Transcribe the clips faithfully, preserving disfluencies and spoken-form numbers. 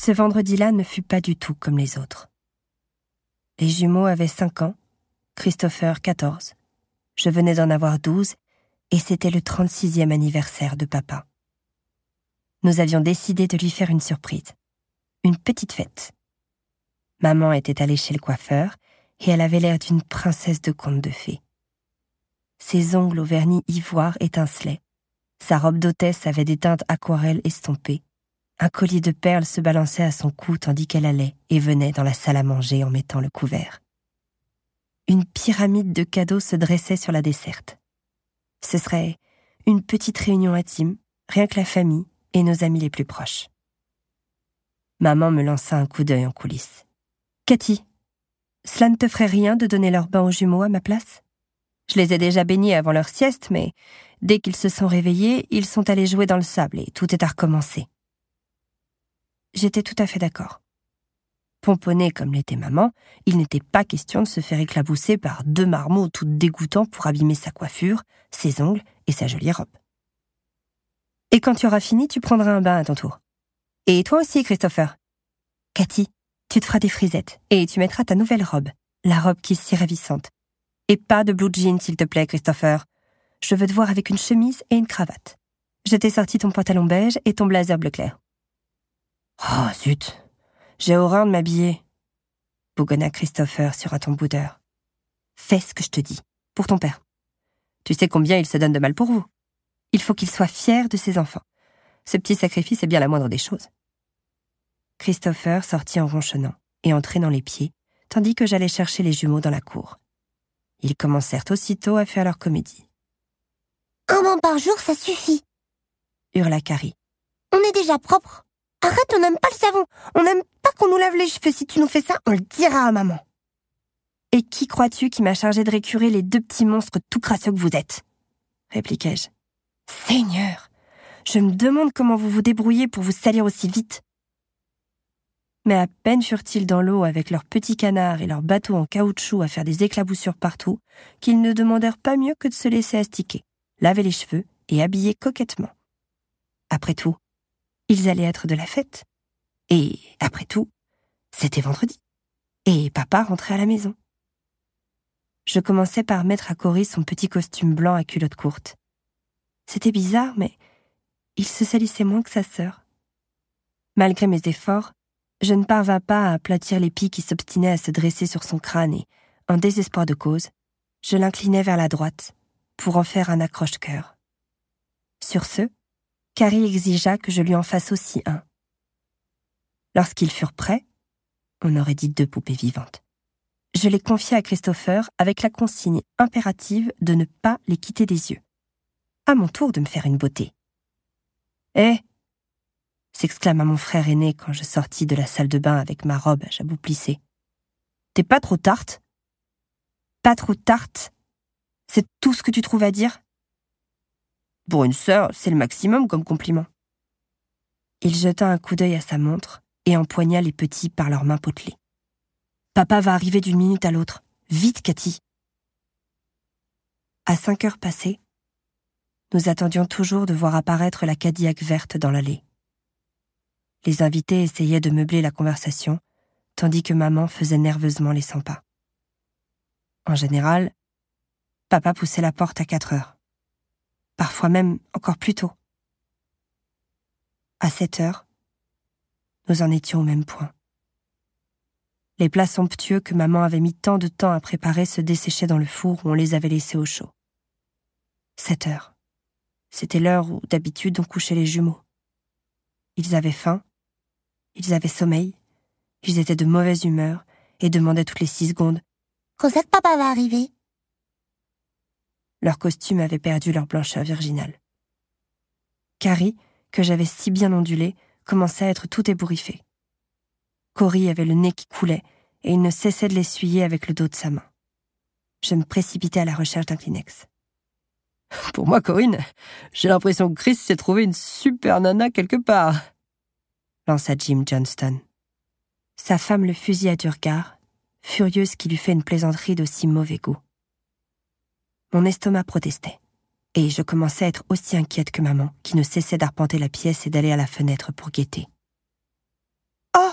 Ce vendredi-là ne fut pas du tout comme les autres. Les jumeaux avaient cinq ans, Christopher quatorze. Je venais d'en avoir douze et c'était le trente-sixième anniversaire de papa. Nous avions décidé de lui faire une surprise, une petite fête. Maman était allée chez le coiffeur et elle avait l'air d'une princesse de conte de fées. Ses ongles au vernis ivoire étincelaient. Sa robe d'hôtesse avait des teintes aquarelles estompées. Un collier de perles se balançait à son cou tandis qu'elle allait et venait dans la salle à manger en mettant le couvert. Une pyramide de cadeaux se dressait sur la desserte. Ce serait une petite réunion intime, rien que la famille et nos amis les plus proches. Maman me lança un coup d'œil en coulisses. « Cathy, cela ne te ferait rien de donner leur bain aux jumeaux à ma place ? Je les ai déjà baignés avant leur sieste, mais dès qu'ils se sont réveillés, ils sont allés jouer dans le sable et tout est à recommencer. » J'étais tout à fait d'accord. Pomponné comme l'était maman, il n'était pas question de se faire éclabousser par deux marmots tout dégoûtants pour abîmer sa coiffure, ses ongles et sa jolie robe. « Et quand tu auras fini, tu prendras un bain à ton tour. Et toi aussi, Christopher. Cathy, tu te feras des frisettes et tu mettras ta nouvelle robe, la robe qui est si ravissante. Et pas de blue jean, s'il te plaît, Christopher. Je veux te voir avec une chemise et une cravate. Je t'ai sorti ton pantalon beige et ton blazer bleu clair. »« Oh, zut, j'ai horreur de m'habiller, » bougonna Christopher sur un ton boudeur. « Fais ce que je te dis, pour ton père. Tu sais combien il se donne de mal pour vous. Il faut qu'il soit fier de ses enfants. Ce petit sacrifice est bien la moindre des choses. » Christopher sortit en ronchonnant et entraînant les pieds, tandis que j'allais chercher les jumeaux dans la cour. Ils commencèrent aussitôt à faire leur comédie. « Un bain par jour, ça suffit !» hurla Carrie. « On est déjà propre. Arrête, on n'aime pas le savon. On n'aime pas qu'on nous lave les cheveux. Si tu nous fais ça, on le dira à maman. » « Et qui crois-tu qui m'a chargé de récurer les deux petits monstres tout crasseux que vous êtes ?» répliquai-je. « Seigneur, je me demande comment vous vous débrouillez pour vous salir aussi vite. » Mais à peine furent-ils dans l'eau avec leurs petits canards et leurs bateaux en caoutchouc à faire des éclaboussures partout, qu'ils ne demandèrent pas mieux que de se laisser astiquer, laver les cheveux et habiller coquettement. Après tout, ils allaient être de la fête. Et, après tout, c'était vendredi. Et papa rentrait à la maison. Je commençais par mettre à Cory son petit costume blanc à culotte courte. C'était bizarre, mais il se salissait moins que sa sœur. Malgré mes efforts, je ne parvins pas à aplatir l'épi qui s'obstinait à se dresser sur son crâne et, en désespoir de cause, je l'inclinai vers la droite pour en faire un accroche-cœur. Sur ce, Carrie exigea que je lui en fasse aussi un. Lorsqu'ils furent prêts, on aurait dit deux poupées vivantes, je les confiai à Christopher avec la consigne impérative de ne pas les quitter des yeux. À mon tour de me faire une beauté. « Hé !» s'exclama mon frère aîné quand je sortis de la salle de bain avec ma robe à jabot plissé. « T'es pas trop tarte ?»« Pas trop tarte ? C'est tout ce que tu trouves à dire ? » Pour une sœur, c'est le maximum comme compliment. Il jeta un coup d'œil à sa montre et empoigna les petits par leurs mains potelées. « Papa va arriver d'une minute à l'autre. Vite, Cathy !» À cinq heures passées, nous attendions toujours de voir apparaître la Cadillac verte dans l'allée. Les invités essayaient de meubler la conversation, tandis que maman faisait nerveusement les cent pas. En général, papa poussait la porte à quatre heures. Parfois même encore plus tôt. À sept heures, nous en étions au même point. Les plats somptueux que maman avait mis tant de temps à préparer se desséchaient dans le four où on les avait laissés au chaud. Sept heures. C'était l'heure où, d'habitude, on couchait les jumeaux. Ils avaient faim, ils avaient sommeil, ils étaient de mauvaise humeur et demandaient toutes les six secondes « Quand ça que papa va arriver ?» Leurs costumes avaient perdu leur blancheur virginale. Carrie, que j'avais si bien ondulée, commençait à être tout ébouriffée. Cory avait le nez qui coulait et il ne cessait de l'essuyer avec le dos de sa main. Je me précipitai à la recherche d'un Kleenex. « Pour moi, Corinne, j'ai l'impression que Chris s'est trouvé une super nana quelque part », lança Jim Johnston. Sa femme le fusilla du regard, furieuse qu'il eût fait une plaisanterie d'aussi mauvais goût. Mon estomac protestait, et je commençais à être aussi inquiète que maman, qui ne cessait d'arpenter la pièce et d'aller à la fenêtre pour guetter. « Oh,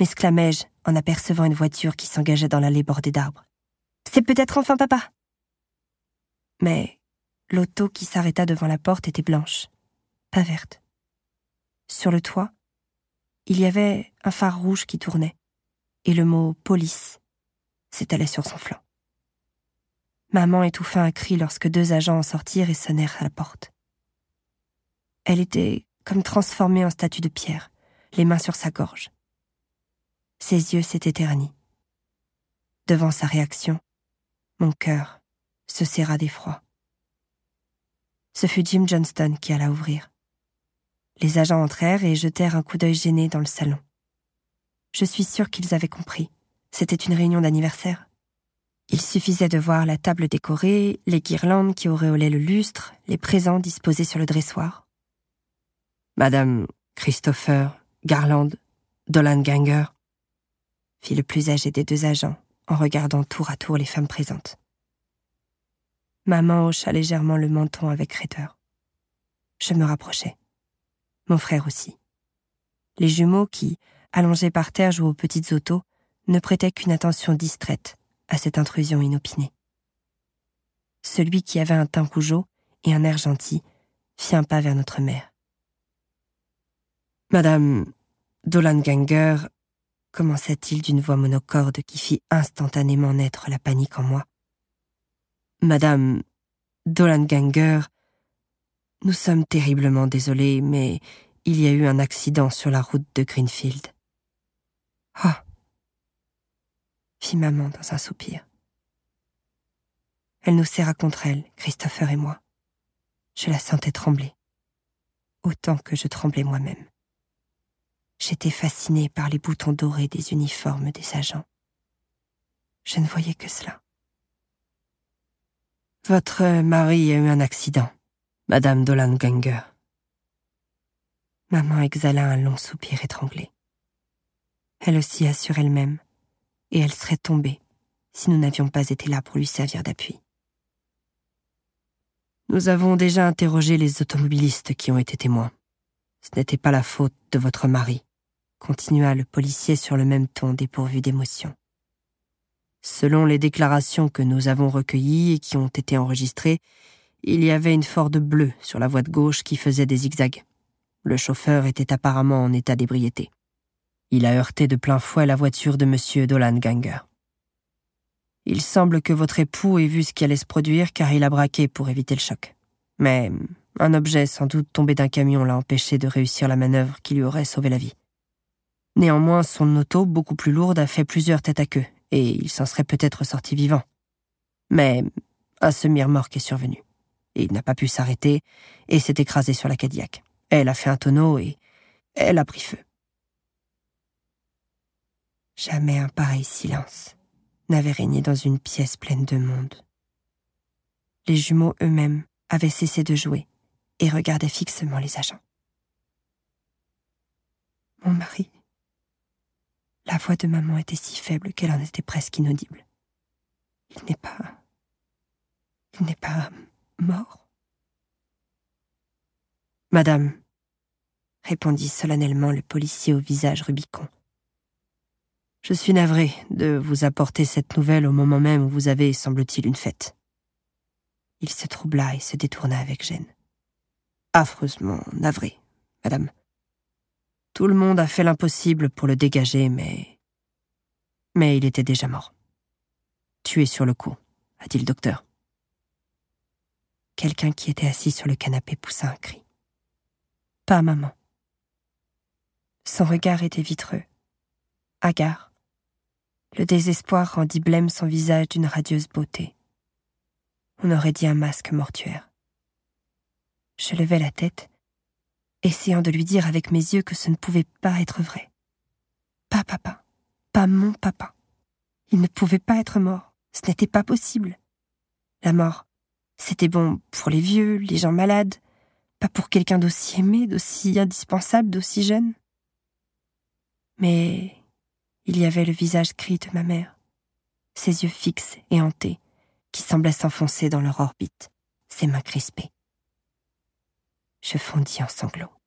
m'exclamai-je en apercevant une voiture qui s'engageait dans l'allée bordée d'arbres. « C'est peut-être enfin papa !» Mais l'auto qui s'arrêta devant la porte était blanche, pas verte. Sur le toit, il y avait un phare rouge qui tournait, et le mot « police » s'étalait sur son flanc. Maman étouffa un cri lorsque deux agents en sortirent et sonnèrent à la porte. Elle était comme transformée en statue de pierre, les mains sur sa gorge. Ses yeux s'étaient ternis. Devant sa réaction, mon cœur se serra d'effroi. Ce fut Jim Johnston qui alla ouvrir. Les agents entrèrent et jetèrent un coup d'œil gêné dans le salon. Je suis sûre qu'ils avaient compris. C'était une réunion d'anniversaire. Il suffisait de voir la table décorée, les guirlandes qui auréolaient le lustre, les présents disposés sur le dressoir. Madame Christopher Garland Dollanganger, fit le plus âgé des deux agents en regardant tour à tour les femmes présentes. Maman hocha légèrement le menton avec raideur. Je me rapprochai. Mon frère aussi. Les jumeaux qui, allongés par terre, jouaient aux petites autos, ne prêtaient qu'une attention distraite à cette intrusion inopinée. Celui qui avait un teint rougeau et un air gentil fit un pas vers notre mère. « Madame Dollanganger », commença-t-il d'une voix monocorde qui fit instantanément naître la panique en moi. « Madame Dollanganger, nous sommes terriblement désolés, mais il y a eu un accident sur la route de Greenfield. »« Oh !» fit maman dans un soupir. Elle nous serra contre elle, Christopher et moi. Je la sentais trembler, autant que je tremblais moi-même. J'étais fascinée par les boutons dorés des uniformes des agents. Je ne voyais que cela. « Votre mari a eu un accident, Madame Dollanganger. » Maman exhala un long soupir étranglé. Elle oscilla sur elle-même, et elle serait tombée si nous n'avions pas été là pour lui servir d'appui. Nous avons déjà interrogé les automobilistes qui ont été témoins. Ce n'était pas la faute de votre mari, continua le policier sur le même ton dépourvu d'émotion. Selon les déclarations que nous avons recueillies et qui ont été enregistrées, il y avait une Ford bleue sur la voie de gauche qui faisait des zigzags. Le chauffeur était apparemment en état d'ébriété. Il a heurté de plein fouet la voiture de Monsieur Dollanganger. Il semble que votre époux ait vu ce qui allait se produire car il a braqué pour éviter le choc. Mais un objet sans doute tombé d'un camion l'a empêché de réussir la manœuvre qui lui aurait sauvé la vie. Néanmoins, son auto, beaucoup plus lourde, a fait plusieurs têtes à queue et il s'en serait peut-être sorti vivant. Mais un semi-remorque est survenu. Et il n'a pas pu s'arrêter et s'est écrasé sur la Cadillac. Elle a fait un tonneau et elle a pris feu. Jamais un pareil silence n'avait régné dans une pièce pleine de monde. Les jumeaux eux-mêmes avaient cessé de jouer et regardaient fixement les agents. Mon mari. La voix de maman était si faible qu'elle en était presque inaudible. Il n'est pas... Il n'est pas mort. Madame, répondit solennellement le policier au visage rubicond. Je suis navré de vous apporter cette nouvelle au moment même où vous avez, semble-t-il, une fête. Il se troubla et se détourna avec gêne. Affreusement navré, madame. Tout le monde a fait l'impossible pour le dégager, mais... Mais il était déjà mort. Tué sur le coup, a dit le docteur. Quelqu'un qui était assis sur le canapé poussa un cri. Pas maman. Son regard était vitreux, hagard. Le désespoir rendit blême son visage d'une radieuse beauté. On aurait dit un masque mortuaire. Je levai la tête, essayant de lui dire avec mes yeux que ce ne pouvait pas être vrai. Pas papa, pas mon papa. Il ne pouvait pas être mort, ce n'était pas possible. La mort, c'était bon pour les vieux, les gens malades, pas pour quelqu'un d'aussi aimé, d'aussi indispensable, d'aussi jeune. Mais il y avait le visage gris de ma mère, ses yeux fixes et hantés, qui semblaient s'enfoncer dans leur orbite, ses mains crispées. Je fondis en sanglots.